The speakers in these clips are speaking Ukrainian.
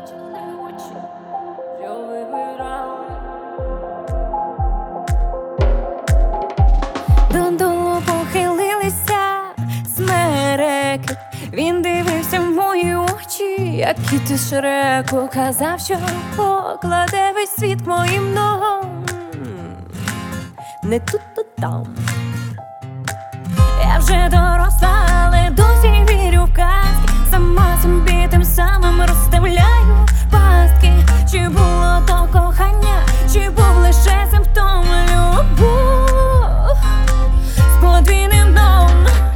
Додолу похилилися смереки. Він дивився в мої очі, як кіт із Шреку. Казав, що покладе весь світ моїм ногам. Не тут, то там. Я вже доросла, але досі вірю в казки. Сама собі тим самим розставляю пастки. Чи було то кохання, чи був лише симптом любов з подвійним дном.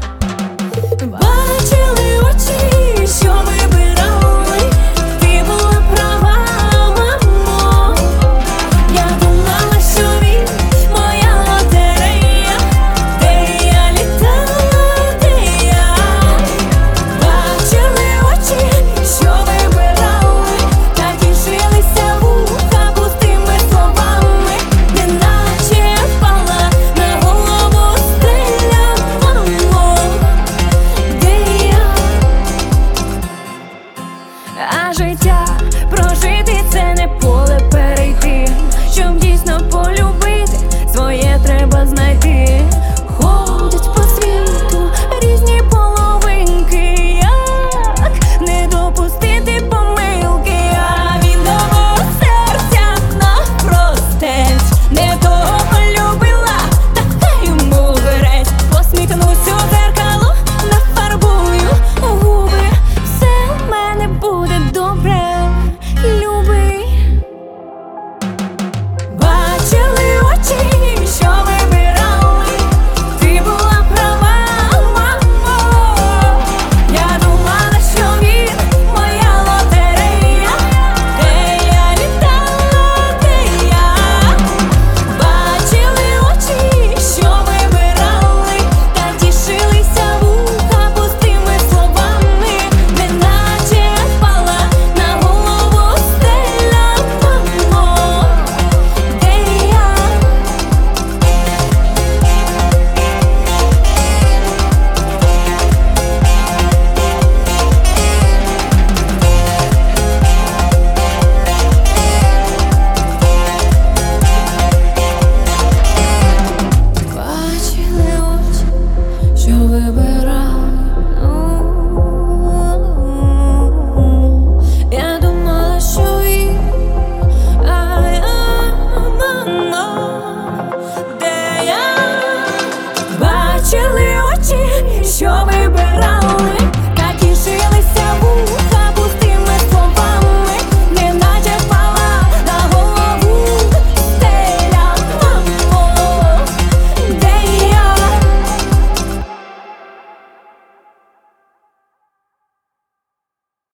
Бачили очі, що вибирали, ти була права, мамо. Я думала, що він моя лотерея, де я літала, де я. Бачили очі, що вибирали, та тішилися вуха пустими словами, неначе впала на голову стеля, мамо. А життя прожити — це не поле перейти. Щоб дійсно полюбити, своє треба